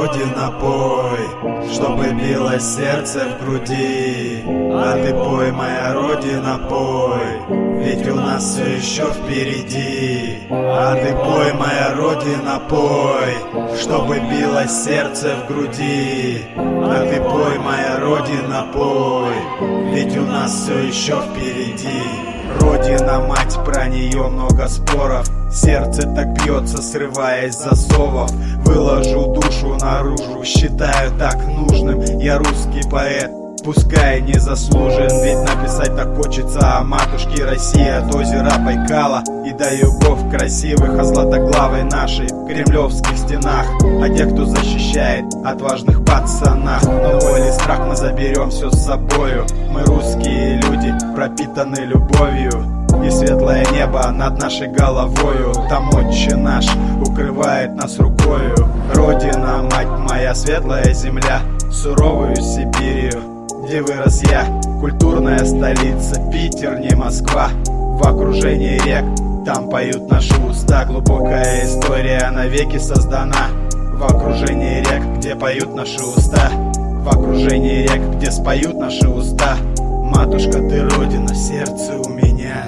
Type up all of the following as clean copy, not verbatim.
Родина, пой, чтобы билось сердце в груди. А ты пой, моя Родина, пой, ведь у нас все еще впереди. А ты пой, моя Родина, пой, чтобы билось сердце в груди. А ты пой, моя Родина, пой, ведь у нас все еще впереди. Родина, мать, про нее много споров. Сердце так бьется, срываясь с засовов. Выложу душу наружу, считаю так нужным. Я русский поэт, пускай не заслужен, ведь написать так хочется о матушке России, от озера Байкала и до югов красивых, о златоглавой нашей в кремлевских стенах, о тех, кто защищает отважных пацанах. Но боль и страх мы заберем все с собою. Мы русские люди, пропитаны любовью, и светлое небо над нашей головою. Там Отче наш укрывает нас рукою. Родина, мать моя, светлая земля, суровую Сибирью, где вырос я, культурная столица, Питер, не Москва. В окружении рек, там поют наши уста. Глубокая история навеки создана. В окружении рек, где поют наши уста. В окружении рек, где споют наши уста. Матушка, ты Родина, сердце у меня.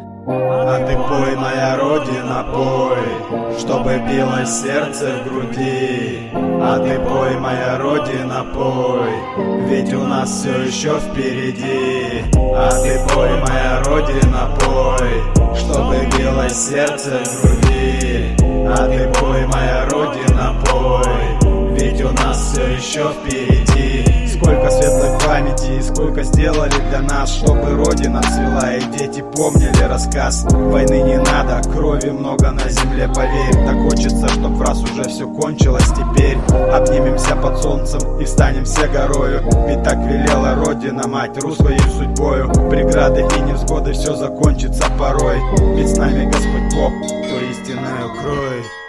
А ты пой, моя Родина, пой, чтобы билось сердце в груди. А ты пой, моя Родина, пой, ведь у нас все еще впереди. А ты пой, моя Родина, пой, чтобы билось сердце в груди. А ты пой, моя Родина, пой, ведь у нас все еще впереди. Сколько светлой памяти и сколько сделали для нас, чтобы Родина цвела и дети помнили рассказ. Войны не надо, крови много на земле, поверь. Так хочется, чтоб раз уже все кончилось теперь. Обнимемся под солнцем и встанем все горою, ведь так велела Родина, мать, русскою судьбою. Преграды и невзгоды, все закончится порой, ведь с нами Господь Бог, кто истинную кровь.